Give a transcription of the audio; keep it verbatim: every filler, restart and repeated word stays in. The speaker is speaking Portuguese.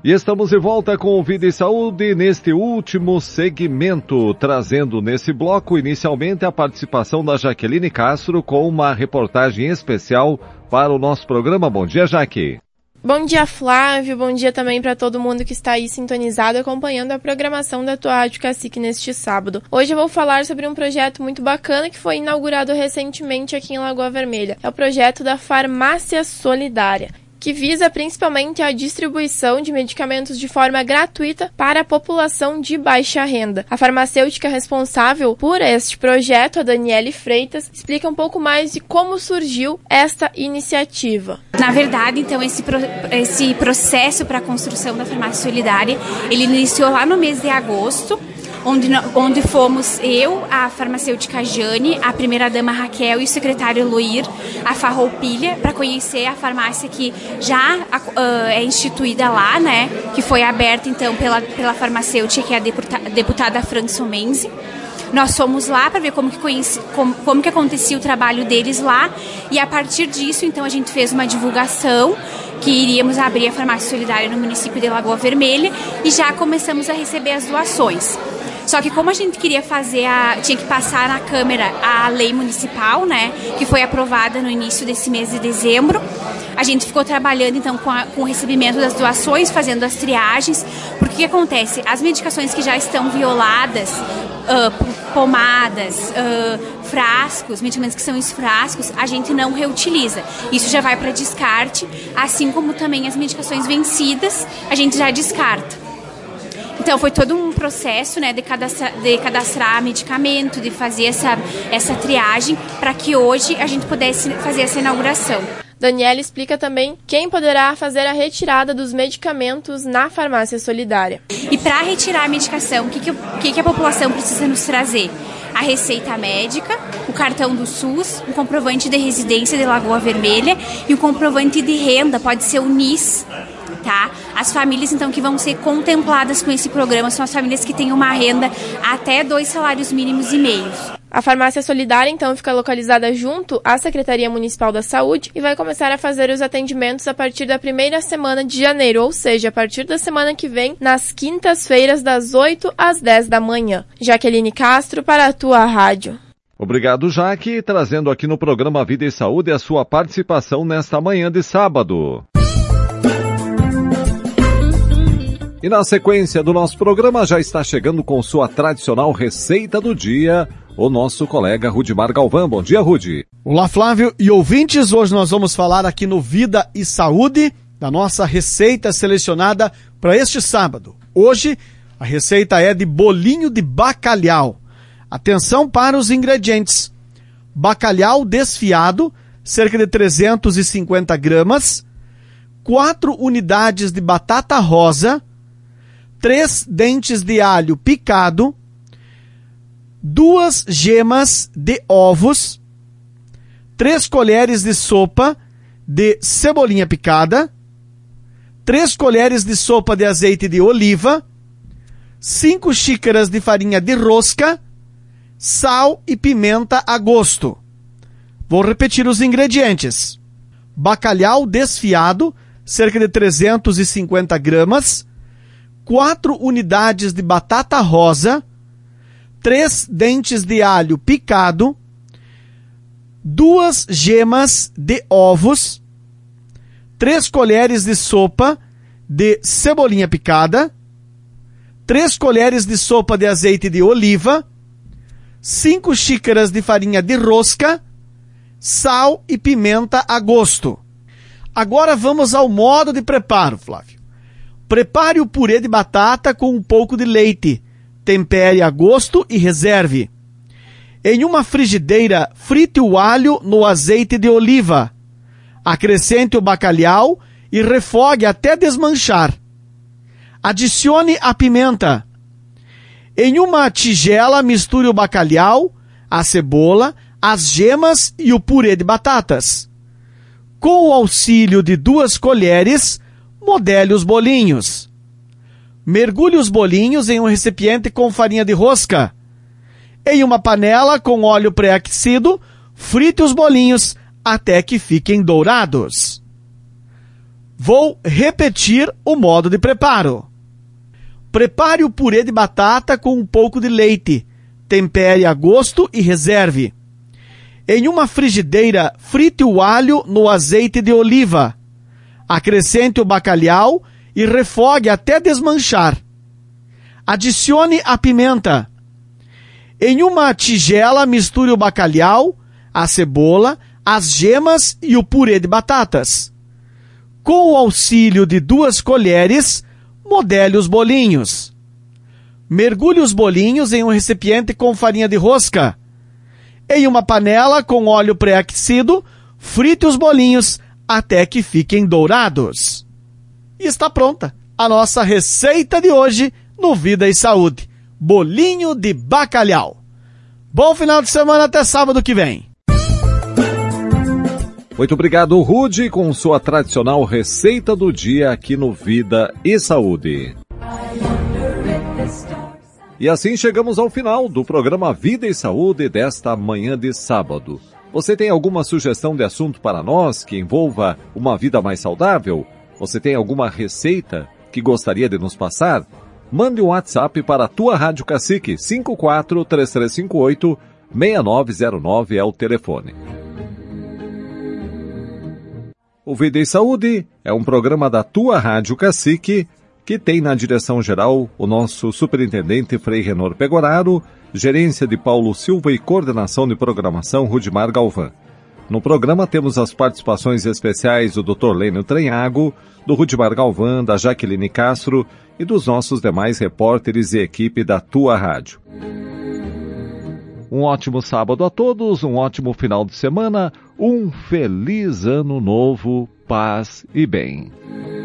E estamos de volta com o Vida e Saúde neste último segmento, trazendo nesse bloco inicialmente a participação da Jaqueline Castro com uma reportagem especial para o nosso programa. Bom dia, Jaque. Bom dia, Flávio. Bom dia também para todo mundo que está aí sintonizado acompanhando a programação da tua Rádio Cacique neste sábado. Hoje eu vou falar sobre um projeto muito bacana que foi inaugurado recentemente aqui em Lagoa Vermelha. É o projeto da Farmácia Solidária, que visa principalmente a distribuição de medicamentos de forma gratuita para a população de baixa renda. A farmacêutica responsável por este projeto, a Daniele Freitas, explica um pouco mais de como surgiu esta iniciativa. Na verdade, então, esse, pro, esse processo para a construção da Farmácia Solidária, ele iniciou lá no mês de agosto, Onde, onde fomos eu, a farmacêutica Jane, a primeira-dama Raquel e o secretário Loir, a Farroupilha, para conhecer a farmácia que já uh, é instituída lá, né? Que foi aberta, então, pela, pela farmacêutica, que é a deputada, deputada Fran Somenzi. Nós fomos lá para ver como que, conheci, como, como que acontecia o trabalho deles lá, e a partir disso, então, a gente fez uma divulgação que iríamos abrir a Farmácia Solidária no município de Lagoa Vermelha e já começamos a receber as doações. Só que como a gente queria fazer, a, tinha que passar na Câmara a lei municipal, né, que foi aprovada no início desse mês de dezembro, a gente ficou trabalhando então com, a, com o recebimento das doações, fazendo as triagens, porque o que acontece? As medicações que já estão violadas, uh, pomadas, uh, frascos, medicamentos que são em frascos, a gente não reutiliza. Isso já vai para descarte, assim como também as medicações vencidas, a gente já descarta. Então, foi todo um processo, né, de cadastrar, de cadastrar medicamento, de fazer essa, essa triagem, para que hoje a gente pudesse fazer essa inauguração. Daniela explica também quem poderá fazer a retirada dos medicamentos na Farmácia Solidária. E para retirar a medicação, o que, que, que, que a população precisa nos trazer? A receita médica, o cartão do SUS, o comprovante de residência de Lagoa Vermelha e o comprovante de renda, pode ser o N I S. Tá? As famílias, então, que vão ser contempladas com esse programa são as famílias que têm uma renda até dois salários mínimos e meios. A Farmácia Solidária, então, fica localizada junto à Secretaria Municipal da Saúde e vai começar a fazer os atendimentos a partir da primeira semana de janeiro, ou seja, a partir da semana que vem, nas quintas-feiras, das oito às dez da manhã. Jaqueline Castro, para a tua rádio. Obrigado, Jaque, trazendo aqui no programa Vida e Saúde a sua participação nesta manhã de sábado. E na sequência do nosso programa já está chegando com sua tradicional receita do dia, o nosso colega Rudimar Galvão. Bom dia, Rudi. Olá, Flávio e ouvintes. Hoje nós vamos falar aqui no Vida e Saúde da nossa receita selecionada para este sábado. Hoje a receita é de bolinho de bacalhau. Atenção para os ingredientes. Bacalhau desfiado, cerca de trezentos e cinquenta gramas, quatro unidades de batata rosa, três dentes de alho picado, duas gemas de ovos, três colheres de sopa de cebolinha picada, três colheres de sopa de azeite de oliva, cinco xícaras de farinha de rosca, sal e pimenta a gosto. Vou repetir os ingredientes. Bacalhau desfiado, cerca de trezentos e cinquenta gramas, quatro unidades de batata rosa, três dentes de alho picado, duas gemas de ovos, três colheres de sopa de cebolinha picada, três colheres de sopa de azeite de oliva, cinco xícaras de farinha de rosca, sal e pimenta a gosto. Agora vamos ao modo de preparo, Flávio. Prepare o purê de batata com um pouco de leite. Tempere a gosto e reserve. Em uma frigideira, frite o alho no azeite de oliva. Acrescente o bacalhau e refogue até desmanchar. Adicione a pimenta. Em uma tigela, misture o bacalhau, a cebola, as gemas e o purê de batatas. Com o auxílio de duas colheres, modele os bolinhos. Mergulhe os bolinhos em um recipiente com farinha de rosca. Em uma panela com óleo pré-aquecido, frite os bolinhos até que fiquem dourados. Vou repetir o modo de preparo. Prepare o purê de batata com um pouco de leite. Tempere a gosto e reserve. Em uma frigideira, frite o alho no azeite de oliva. Acrescente o bacalhau e refogue até desmanchar. Adicione a pimenta. Em uma tigela, misture o bacalhau, a cebola, as gemas e o purê de batatas. Com o auxílio de duas colheres, modele os bolinhos. Mergulhe os bolinhos em um recipiente com farinha de rosca. Em uma panela com óleo pré-aquecido, frite os bolinhos até que fiquem dourados. E está pronta a nossa receita de hoje no Vida e Saúde. Bolinho de bacalhau. Bom final de semana, até sábado que vem. Muito obrigado, Rude, com sua tradicional receita do dia aqui no Vida e Saúde. E assim chegamos ao final do programa Vida e Saúde desta manhã de sábado. Você tem alguma sugestão de assunto para nós que envolva uma vida mais saudável? Você tem alguma receita que gostaria de nos passar? Mande um WhatsApp para a tua Rádio Cacique, cinco quatro três três cinco oito seis nove zero nove é o telefone. O Vida e Saúde é um programa da tua Rádio Cacique, que tem na direção geral o nosso superintendente Frei Renor Pegoraro, gerência de Paulo Silva e coordenação de programação Rudimar Galvão. No programa temos as participações especiais do doutor Lênio Trenhago, do Rudimar Galvão, da Jaqueline Castro e dos nossos demais repórteres e equipe da tua rádio. Um ótimo sábado a todos, um ótimo final de semana, um feliz ano novo, paz e bem.